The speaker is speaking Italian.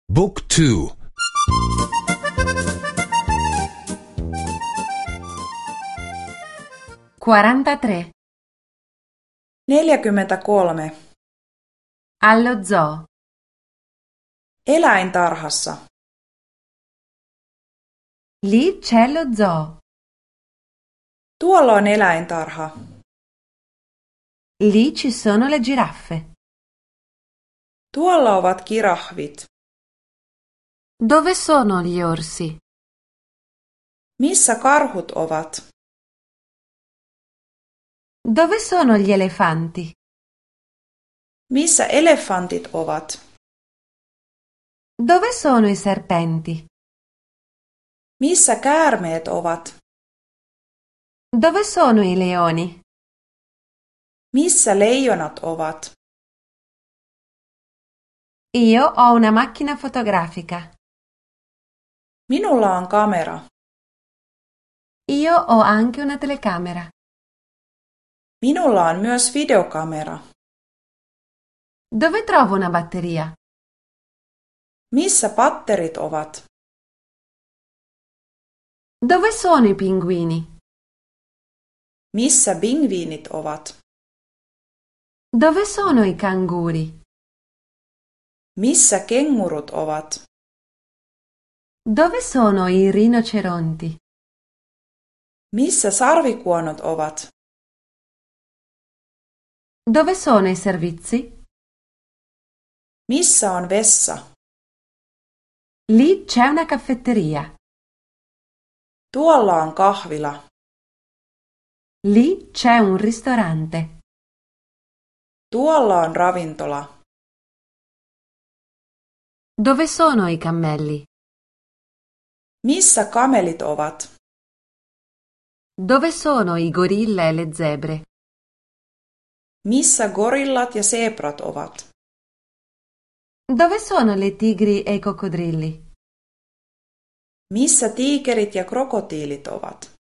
Book 2. 43. 43. Allo zoo. Eläintarhassa. Lì c'è lo zoo. Tuolla on eläintarha. Lì ci sono le giraffe. Tuolla ovat kirahvit. Dove sono gli orsi? Missä karhut ovat? Dove sono gli elefanti? Missä elefantit ovat? Dove sono i serpenti? Missä käärmeet ovat? Dove sono i leoni? Missä leijonat ovat? Io ho una macchina fotografica. Minulla on kamera. Io ho anche una telecamera. Minulla on myös videokamera. Dove trovo una batteria? Missä patterit ovat? Dove sono i pinguini? Missä pingviinit ovat? Dove sono i canguri? Missä kengurut ovat? Dove sono i rinoceronti? Missä sarvikuonot ovat? Dove sono i servizi? Missä on vessa? Lì c'è una caffetteria. Tuolla on kahvila. Lì c'è un ristorante. Tuolla on ravintola. Dove sono i cammelli? Missä kamelit ovat? Dove sono i gorilla e le zebre? Missä gorillat ja seeprat ovat? Dove sono le tigri e i coccodrilli? Missä tiikerit ja krokotiilit ovat?